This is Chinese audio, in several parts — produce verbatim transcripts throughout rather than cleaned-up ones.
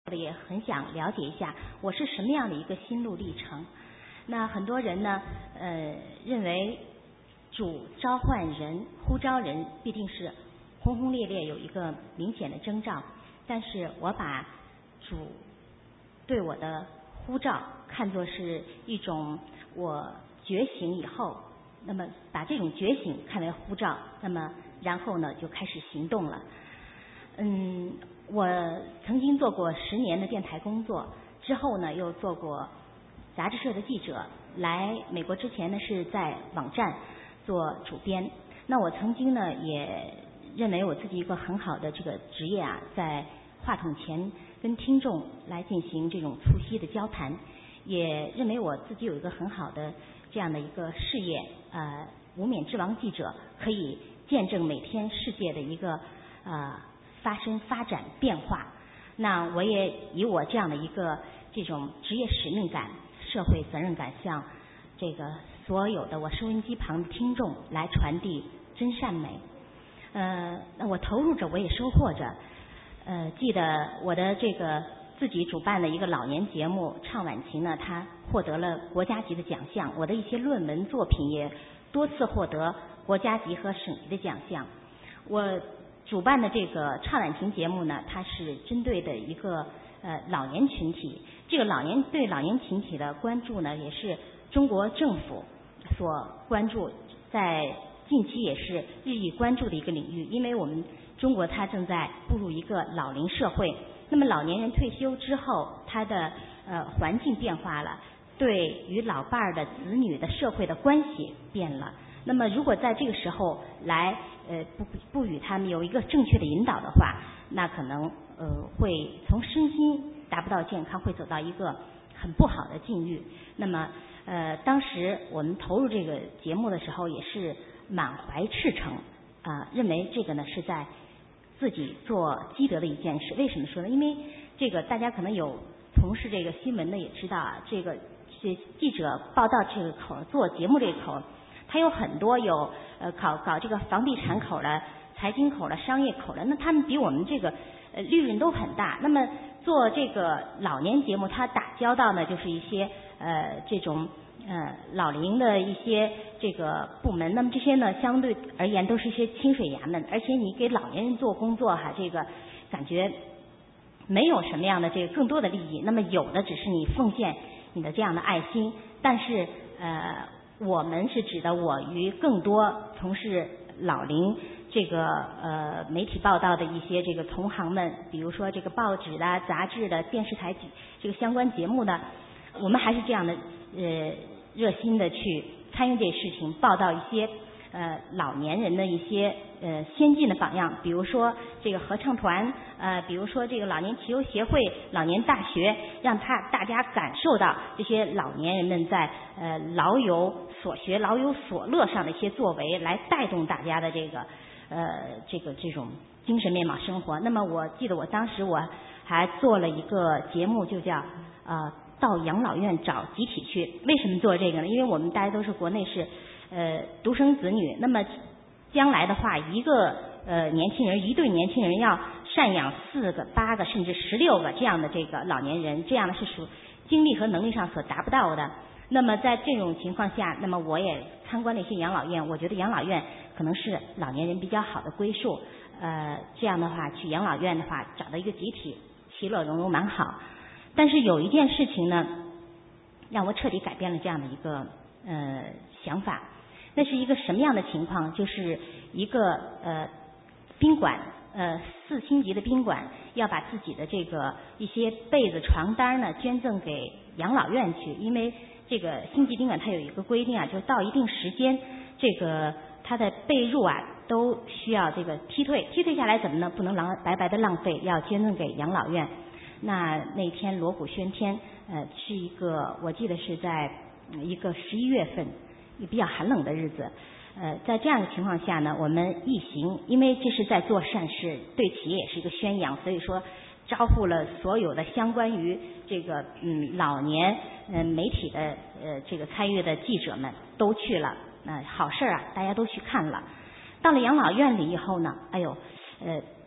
也很想了解一下我是什么样的一个心路历程。那很多人呢，呃，认为主召唤人、呼召人必定是轰轰烈烈，有一个明显的征兆。但是我把主对我的呼召看作是一种我觉醒以后，那么把这种觉醒看为呼召，那么然后呢就开始行动了。嗯，我曾经做过十年的电台工作，之后呢又做过杂志社的记者，来美国之前呢是在网站做主编。那我曾经呢也认为我自己一个很好的这个职业啊，在话筒前跟听众来进行这种促膝的交谈，也认为我自己有一个很好的这样的一个事业，呃，无冕之王记者，可以见证每天世界的一个呃发生、发展、变化。那我也以我这样的一个这种职业使命感、社会责任感，向这个所有的我收音机旁的听众来传递真善美。呃，那我投入着，我也收获着。呃，记得我的这个自己主办的一个老年节目《唱晚晴》呢，它获得了国家级的奖项。我的一些论文作品也多次获得国家级和省级的奖项。我主办的这个唱晚晴节目呢，它是针对的一个呃老年群体。这个老年对老年群体的关注呢，也是中国政府所关注，在近期也是日益关注的一个领域。因为我们中国它正在步入一个老龄社会，那么老年人退休之后，他的呃环境变化了，对与老伴儿的子女的社会的关系变了。那么如果在这个时候来呃不不与他们有一个正确的引导的话，那可能呃会从身心达不到健康，会走到一个很不好的境遇。那么呃当时我们投入这个节目的时候，也是满怀赤诚啊、呃，认为这个呢是在自己做积德的一件事。为什么说呢？因为这个大家可能有从事这个新闻的也知道啊，这个这记者报道这个口，做节目这个口，他有很多有呃搞搞这个房地产口的、财经口的、商业口的，那他们比我们这个呃利润都很大。那么做这个老年节目，他打交道呢就是一些呃这种呃老龄的一些这个部门，那么这些呢相对而言都是一些清水衙门，而且你给老年人做工作哈，这个感觉没有什么样的这个更多的利益，那么有的只是你奉献你的这样的爱心。但是呃我们是指的我与更多从事老龄这个呃媒体报道的一些这个同行们，比如说这个报纸的、杂志的、电视台这个相关节目的，我们还是这样的呃热心的去参与这事情，报道一些呃老年人的一些呃先进的榜样，比如说这个合唱团，呃比如说这个老年骑游协会、老年大学，让他大家感受到这些老年人们在呃老有所学、老有所乐上的一些作为，来带动大家的这个呃这个这种精神面貌生活。那么我记得我当时我还做了一个节目，就叫呃到养老院找集体去。为什么做这个呢？因为我们大家都是国内是呃独生子女，那么将来的话，一个呃年轻人，一对年轻人要赡养四个、八个甚至十六个这样的这个老年人，这样的是属精力和能力上所达不到的。那么在这种情况下，那么我也参观了一些养老院，我觉得养老院可能是老年人比较好的归宿。呃，这样的话去养老院的话，找到一个集体，其乐融融蛮好。但是有一件事情呢，让我彻底改变了这样的一个呃想法。那是一个什么样的情况？就是一个呃宾馆，呃四星级的宾馆，要把自己的这个一些被子、床单呢捐赠给养老院去。因为这个星级宾馆它有一个规定啊，就是到一定时间，这个它的被褥啊都需要这个踢退，踢退下来怎么呢？不能浪白白的浪费，要捐赠给养老院。那那天锣鼓喧天，呃，是一个我记得是在一个十一月份，也比较寒冷的日子。呃，在这样的情况下呢，我们一行，因为这是在做善事，对企业也是一个宣扬，所以说招呼了所有的相关于这个嗯老年呃媒体的呃这个参与的记者们都去了。那、呃、好事啊，大家都去看了。到了养老院里以后呢，哎呦，呃，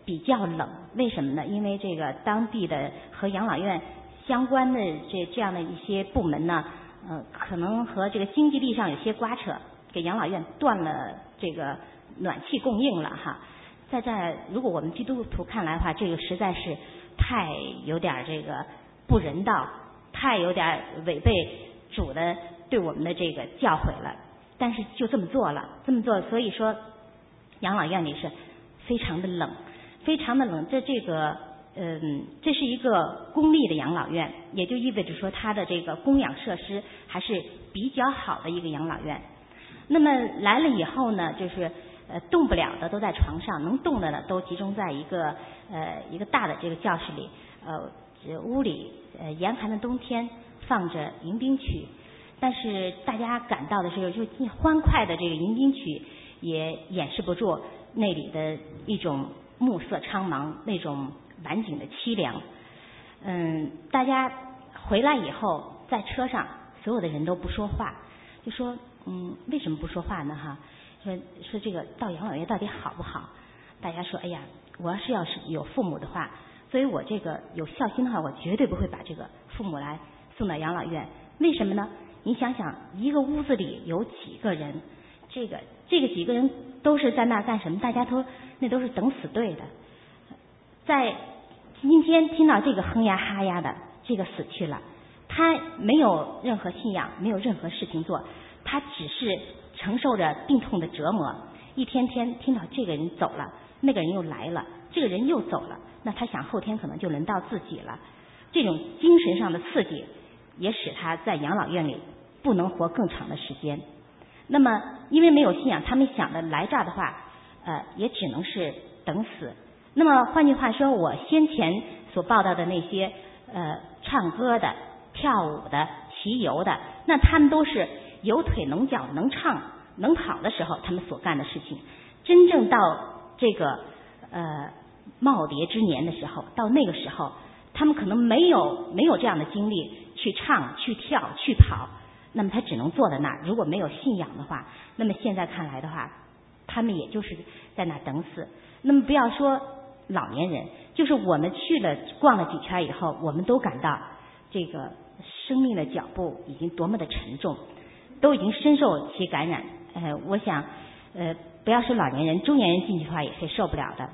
比较冷，为什么呢？因为这个当地的和养老院相关的这这样的一些部门呢，呃，可能和这个经济力上有些刮扯，给养老院断了这个暖气供应了哈。在这儿，如果我们基督徒看来的话，这个实在是太有点这个不人道，太有点违背主的对我们的这个教诲了。但是就这么做了，这么做，所以说养老院里是非常的冷，非常的冷。这这个，嗯，这是一个公立的养老院，也就意味着说它的这个供氧设施还是比较好的一个养老院。那么来了以后呢，就是呃动不了的都在床上，能动的呢都集中在一个呃一个大的这个教室里，呃这屋里呃严寒的冬天放着迎宾曲，但是大家感到的是就欢快的这个迎宾曲也掩饰不住那里的一种暮色苍茫，那种晚景的凄凉。嗯，大家回来以后在车上所有的人都不说话，就说嗯为什么不说话呢哈？说说这个到养老院到底好不好？大家说哎呀，我要是要是有父母的话，所以我这个有孝心的话，我绝对不会把这个父母来送到养老院。为什么呢？你想想，一个屋子里有几个人，这个这个几个人都是在那干什么？大家都那都是等死队的。在今天听到这个哼呀哈呀的，这个死去了，他没有任何信仰，没有任何事情做，他只是承受着病痛的折磨，一天天听到这个人走了，那个人又来了，这个人又走了，那他想后天可能就轮到自己了。这种精神上的刺激也使他在养老院里不能活更长的时间。那么因为没有信仰，他们想的来这儿的话呃，也只能是等死。那么换句话说，我先前所报道的那些呃唱歌的、跳舞的、骑游的，那他们都是有腿能脚能唱能跑的时候他们所干的事情。真正到这个呃耄耋之年的时候，到那个时候他们可能没有没有这样的精力去唱去跳去跑，那么他只能坐在那儿。如果没有信仰的话，那么现在看来的话，他们也就是在那儿等死。那么不要说老年人，就是我们去了逛了几圈以后，我们都感到这个生命的脚步已经多么的沉重，都已经深受其感染。呃，我想呃不要说老年人，中年人进去的话也是受不了的。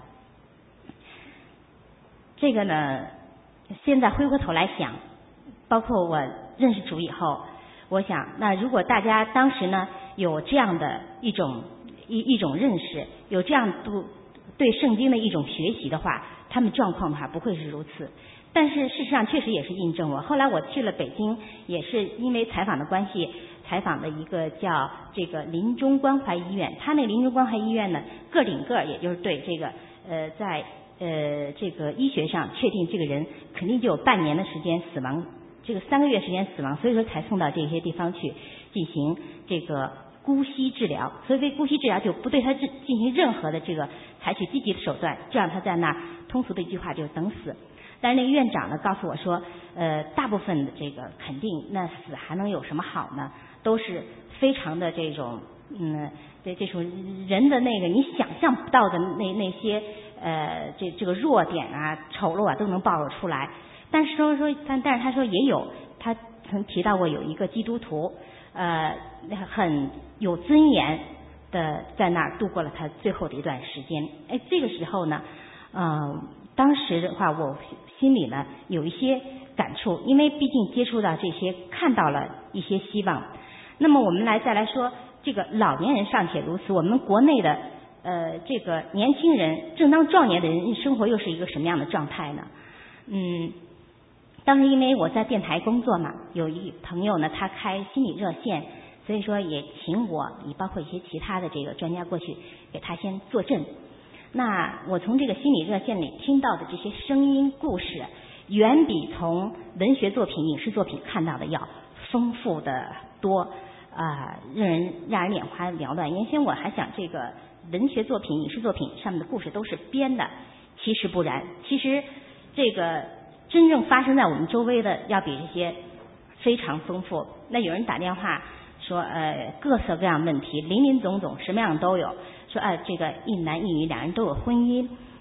这个呢，现在回过头来想，包括我认识主以后，我想那如果大家当时呢有这样的一种一一种认识，有这样对对圣经的一种学习的话，他们状况的话不会是如此。但是事实上确实也是印证我。后来我去了北京，也是因为采访的关系，采访的一个叫这个临终关怀医院。他那个临终关怀医院呢，个顶个也就是对这个呃在呃这个医学上确定这个人肯定就有半年的时间死亡，这个三个月时间死亡，所以说才送到这些地方去进行这个姑息治疗。所谓姑息治疗，就不对他进行任何的这个采取积极的手段，这样他在那通俗的一句话就是等死。但是那个院长呢告诉我说，呃，大部分的这个肯定那死还能有什么好呢？都是非常的这种嗯，这这种人的那个你想象不到的那那些呃这这个弱点啊、丑陋啊都能暴露出来。但是说说，但但是他说也有，他曾提到过有一个基督徒，呃，很有尊严的在那儿度过了他最后的一段时间。哎，这个时候呢，嗯、呃，当时的话我心里呢有一些感触，因为毕竟接触到这些，看到了一些希望。那么我们来再来说，这个老年人尚且如此，我们国内的呃这个年轻人、正当壮年的人生活又是一个什么样的状态呢？嗯。当时因为我在电台工作嘛，有一朋友呢，他开心理热线，所以说也请我，也包括一些其他的这个专家过去给他先坐镇。那我从这个心理热线里听到的这些声音故事，远比从文学作品、影视作品看到的要丰富的多啊、呃，让人让人眼花缭乱。原先我还想这个文学作品、影视作品上面的故事都是编的，其实不然，其实这个真正发生在我们周围的要比这些非常丰富。那有人打电话说呃各色各样问题林林总总什么样都有，说呃这个一男一女两人都有婚姻，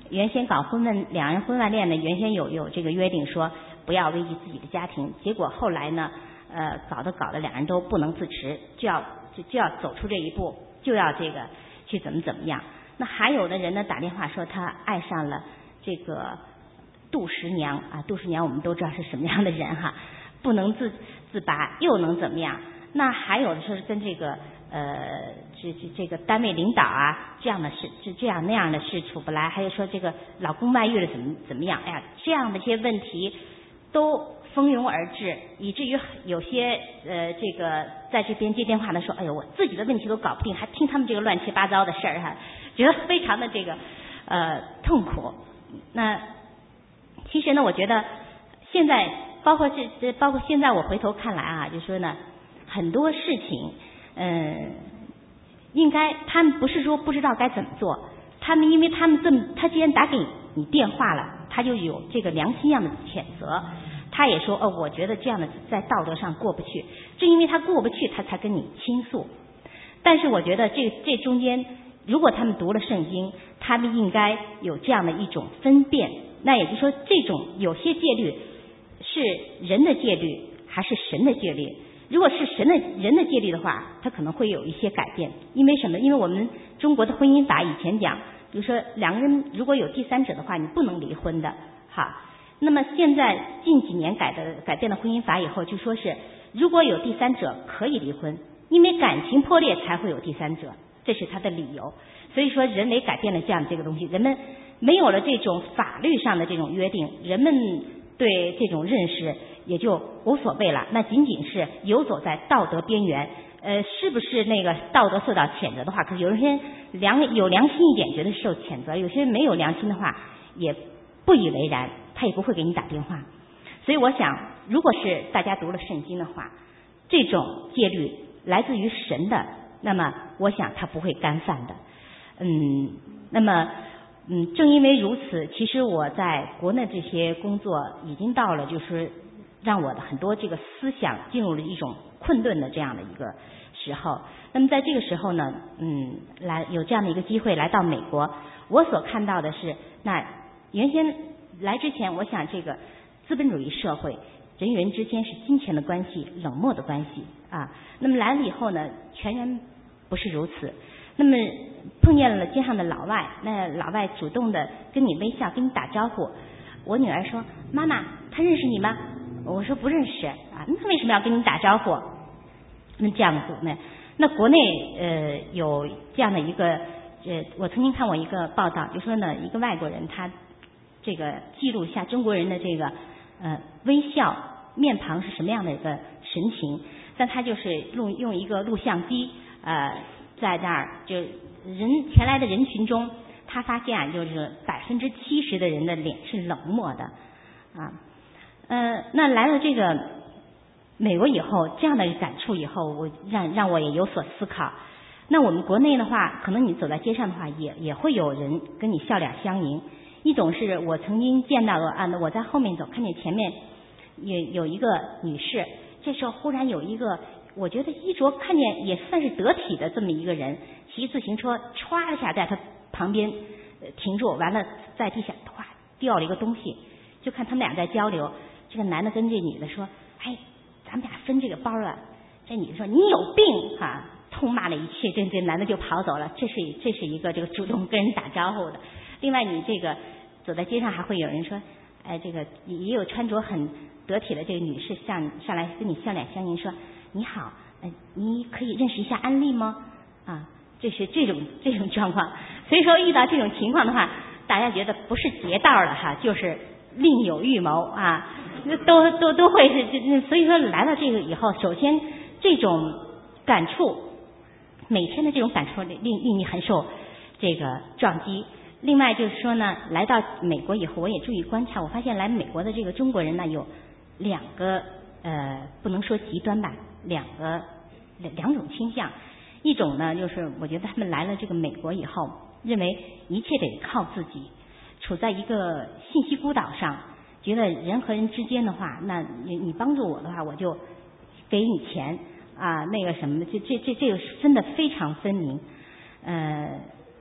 原先搞婚外两人婚外恋呢，原先有有这个约定说不要危及自己的家庭，结果后来呢，呃，搞得搞得两人都不能自持，就要就就要走出这一步，就要这个去怎么怎么样。那还有的人呢打电话说他爱上了这个杜十娘啊，杜十娘我们都知道是什么样的人哈，不能自自拔又能怎么样？那还有的说是跟这个呃这这这个单位领导啊这样的事，这这样那样的事处不来，还有说这个老公外遇了怎么怎么样？哎呀，这样的一些问题都蜂拥而至，以至于有些呃这个在这边接电话的说，哎呦，我自己的问题都搞不定，还听他们这个乱七八糟的事儿哈，觉得非常的这个呃痛苦。那其实呢，我觉得现在包括这包括现在我回头看来啊，就说呢，很多事情，嗯，应该他们不是说不知道该怎么做，他们因为他们这么，他既然打给你电话了，他就有这个良心样的谴责，他也说哦，我觉得这样的在道德上过不去，正因为他过不去，他才跟你倾诉。但是我觉得这这中间，如果他们读了圣经，他们应该有这样的一种分辨。那也就是说，这种有些戒律是人的戒律还是神的戒律？如果是神的人的戒律的话，它可能会有一些改变。因为什么？因为我们中国的婚姻法以前讲，比如说两个人如果有第三者的话，你不能离婚的。好，那么现在近几年改的改变了婚姻法以后，就说是如果有第三者可以离婚，因为感情破裂才会有第三者，这是他的理由。所以说人为改变了这样这个东西，人们没有了这种法律上的这种约定，人们对这种认识也就无所谓了，那仅仅是游走在道德边缘。呃，是不是那个道德受到谴责的话，可是有些良有良心一点觉得受谴责，有些没有良心的话也不以为然，他也不会给你打电话。所以我想，如果是大家读了圣经的话，这种戒律来自于神的，那么我想他不会干犯的。嗯，那么嗯，正因为如此，其实我在国内这些工作已经到了，就是让我的很多这个思想进入了一种困顿的这样的一个时候。那么在这个时候呢，嗯，来有这样的一个机会来到美国，我所看到的是，那原先来之前，我想这个资本主义社会人与人之间是金钱的关系、冷漠的关系啊。那么来了以后呢，全然不是如此。那么碰见了街上的老外，那老外主动的跟你微笑，跟你打招呼。我女儿说：“妈妈，他认识你吗？”我说：“不认识啊。”那为什么要跟你打招呼？那这样子呢？那国内呃有这样的一个呃，我曾经看过一个报道，就说呢，一个外国人他这个记录一下中国人的这个呃微笑面庞是什么样的一个神情，但他就是用用一个录像机呃。在那儿就人前来的人群中，他发现啊，就是百分之七十的人的脸是冷漠的啊。呃，那来了这个美国以后，这样的感触以后，我让让我也有所思考。那我们国内的话，可能你走在街上的话，也也会有人跟你笑脸相迎。一种是我曾经见到过啊，我在后面走，看见前面有有一个女士，这时候忽然有一个。我觉得衣着看见也算是得体的这么一个人，骑自行车歘一下在他旁边停住，完了在地下哗掉了一个东西，就看他们俩在交流。这个男的跟这女的说：“哎，咱们俩分这个包啊。”这女的说：“你有病啊！”痛骂了一气，这这男的就跑走了。这是这是一个这个主动跟人打招呼的。另外，你这个走在街上还会有人说：“哎，这个也有穿着很得体的这个女士上上来跟你笑脸相迎说。”你好，呃，你可以认识一下安利吗？啊，这是这种这种状况。所以说遇到这种情况的话，大家觉得不是劫道了哈，就是另有预谋啊，都都都会是。所以说来到这个以后，首先这种感触，每天的这种感触令令你很受这个撞击。另外就是说呢，来到美国以后，我也注意观察，我发现来美国的这个中国人呢有两个呃，不能说极端吧。两个两两种倾向，一种呢就是我觉得他们来了这个美国以后，认为一切得靠自己，处在一个信息孤岛上，觉得人和人之间的话，那你你帮助我的话，我就给你钱啊，那个什么，这这这这个分得非常分明。呃，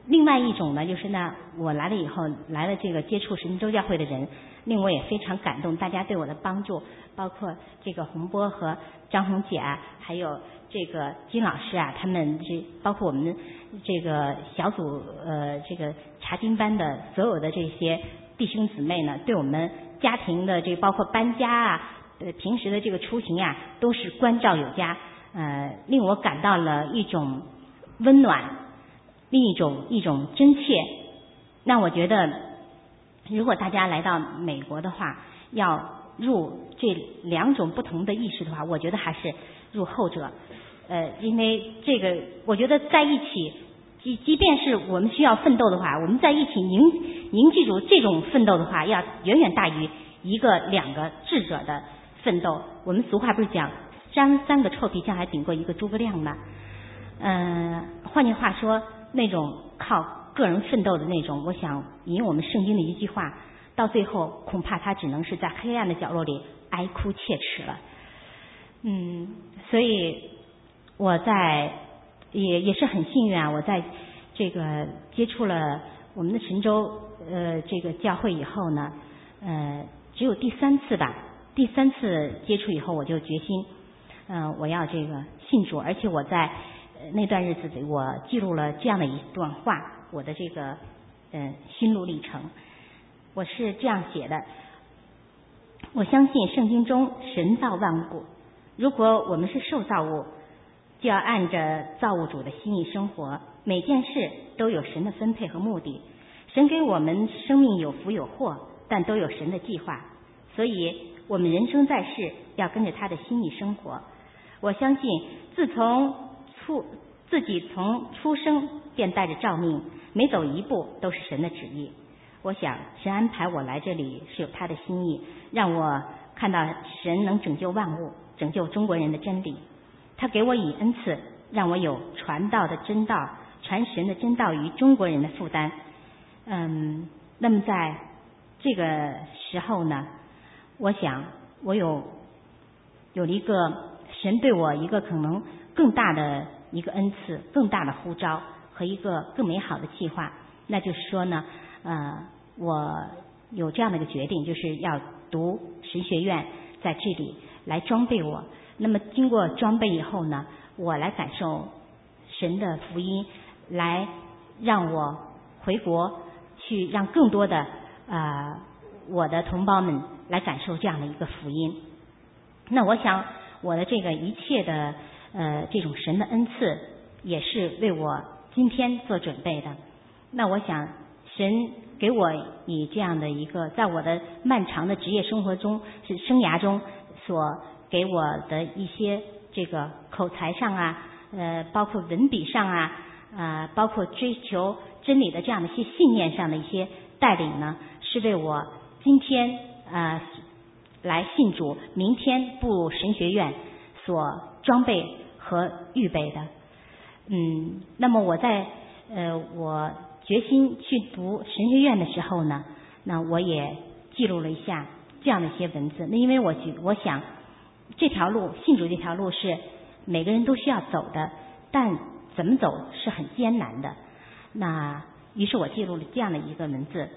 另外一种呢，就是呢，我来了以后，来了这个接触神经周教会的人，令我也非常感动。大家对我的帮助，包括这个洪波和张红姐啊，还有这个金老师啊，他们这包括我们这个小组呃这个查经班的所有的这些弟兄姊妹呢，对我们家庭的这包括搬家啊，呃平时的这个出行啊，都是关照有加，呃令我感到了一种温暖。另一种一种真切，让我觉得，如果大家来到美国的话，要入这两种不同的意识的话，我觉得还是入后者。呃，因为这个，我觉得在一起，即即便是我们需要奋斗的话，我们在一起凝凝记住这种奋斗的话，要远远大于一个两个智者的奋斗。我们俗话不是讲三三个臭皮匠还顶过一个诸葛亮吗？嗯、呃，换句话说。那种靠个人奋斗的那种，我想引用我们圣经的一句话，到最后恐怕他只能是在黑暗的角落里哀哭切齿了。嗯，所以我在也也是很幸运啊，我在这个接触了我们的神州呃这个教会以后呢，呃只有第三次吧，第三次接触以后我就决心，嗯、呃、我要这个信主，而且我在。那段日子里，我记录了这样的一段话，我的这个嗯心路历程。我是这样写的：我相信圣经中神造万物，如果我们是受造物，就要按着造物主的心意生活，每件事都有神的分配和目的。神给我们生命有福有祸，但都有神的计划，所以我们人生在世要跟着他的心意生活。我相信，自从出自己从出生便带着召命，每走一步都是神的旨意。我想神安排我来这里是有他的心意，让我看到神能拯救万物，拯救中国人的真理。他给我以恩赐，让我有传道的真道，传神的真道于中国人的负担。嗯，那么在这个时候呢，我想我有有一个神对我一个可能更大的一个恩赐，更大的呼召和一个更美好的计划。那就是说呢，呃，我有这样的一个决定，就是要读神学院，在这里来装备我。那么经过装备以后呢，我来感受神的福音，来让我回国去，让更多的呃我的同胞们来感受这样的一个福音。那我想我的这个一切的呃这种神的恩赐，也是为我今天做准备的。那我想神给我以这样的一个，在我的漫长的职业生活中是生涯中所给我的一些这个口才上啊，呃，包括文笔上啊，呃，包括追求真理的这样的一些信念上的一些带领呢，是为我今天呃来信主，明天步入神学院所装备和预备的。嗯，那么我在呃我决心去读神学院的时候呢，那我也记录了一下这样的一些文字。那因为我觉我想这条路，信主这条路是每个人都需要走的，但怎么走是很艰难的。那于是我记录了这样的一个文字：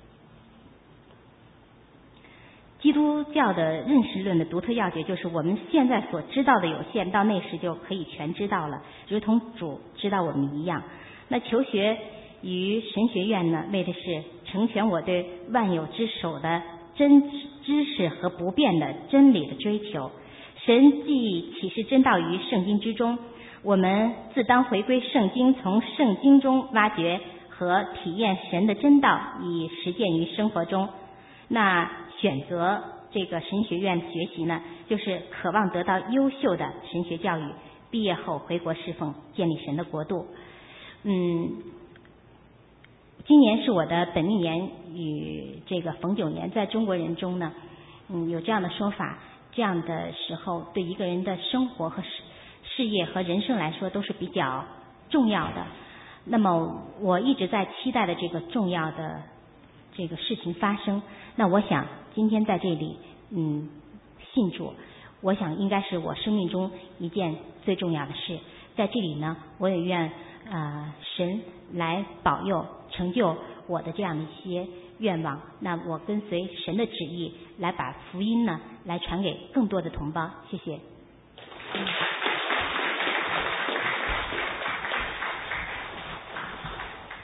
基督教的认识论的独特要诀就是，我们现在所知道的有限，到那时就可以全知道了，如同主知道我们一样。那求学于神学院呢，为的是成全我对万有之首的真知识和不变的真理的追求。神既启示真道于圣经之中，我们自当回归圣经，从圣经中挖掘和体验神的真道，以实践于生活中。那选择这个神学院学习呢，就是渴望得到优秀的神学教育，毕业后回国侍奉，建立神的国度。嗯，今年是我的本命年与这个逢九年，在中国人中呢，嗯，有这样的说法，这样的时候对一个人的生活和事事业和人生来说都是比较重要的。那么我一直在期待的这个重要的这个事情发生。那我想今天在这里，嗯，信主， 我想应该是我生命中一件最重要的事。在这里呢，我也愿呃神来保佑成就我的这样的一些愿望。那我跟随神的旨意，来把福音呢来传给更多的同胞。谢谢。